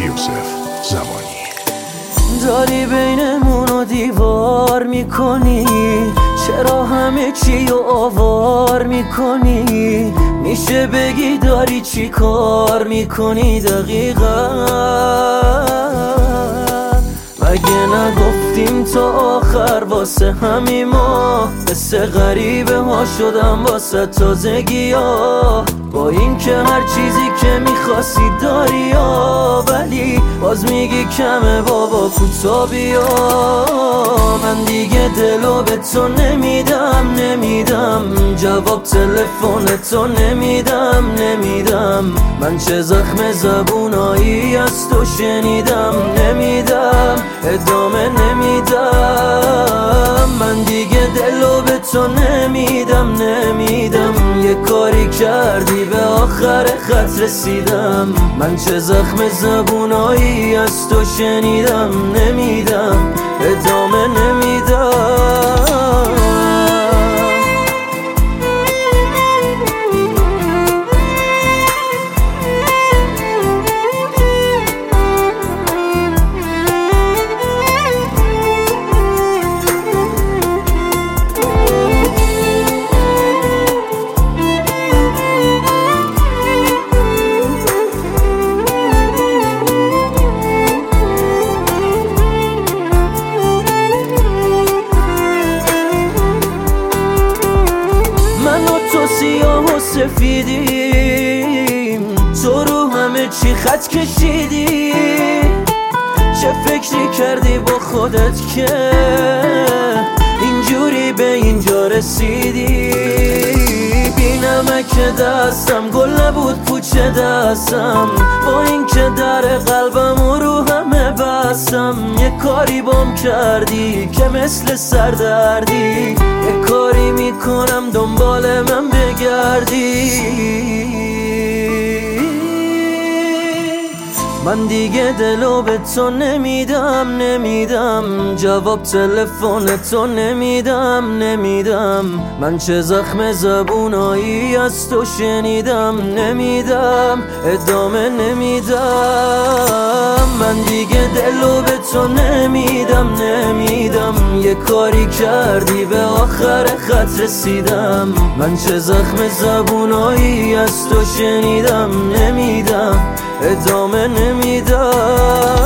یوسف زمانی. داری بینمونو دیوار میکنی، چرا همه چی رو آوار میکنی؟ میشه بگی داری چی کار میکنی دقیقا؟ مگه نگفتیم تا آخر واسه همین ما؟ مثل غریبه ها شدم واسه تازگی ها، با این که هر چیزی که میخواستی داری ها، ولی باز میگی کمه بابا کوتا بیا. من دیگه دلو به تو نمیدم، جواب تلفن تو نمیدم. من چه زخم زبونایی از تو شنیدم، نمیدم ادامه نمیدم. من دیگه دلو به تو نمیدم. یه کاری کردی به آخر خط رسیدم، من چه زخم زبونایی از تو شنیدم، نمیدم ادامه نمیدم. سیاه و سفیدیم، تو رو همه چی خط کشیدی. چه فکری کردی با خودت که اینجوری به اینجا رسیدی؟ بی نمک دستم گل نبود پوچه دستم، با این که در قلبم رو همه بستم. یه کاری بام کردی که مثل سردردی، یه کاری میکنم دنبال من بگردی. من دیگه دلو به تو نمیدم، جواب تلفن تو نمیدم. من چه زخم زبونایی از تو شنیدم، نمیدم ادامه نمیدم. من دیگه دلو به تو نمیدم. یه کاری کردی به آخر خط رسیدم، من چه زخم زبونایی از تو شنیدم، نمیدم ادامه نمیدم.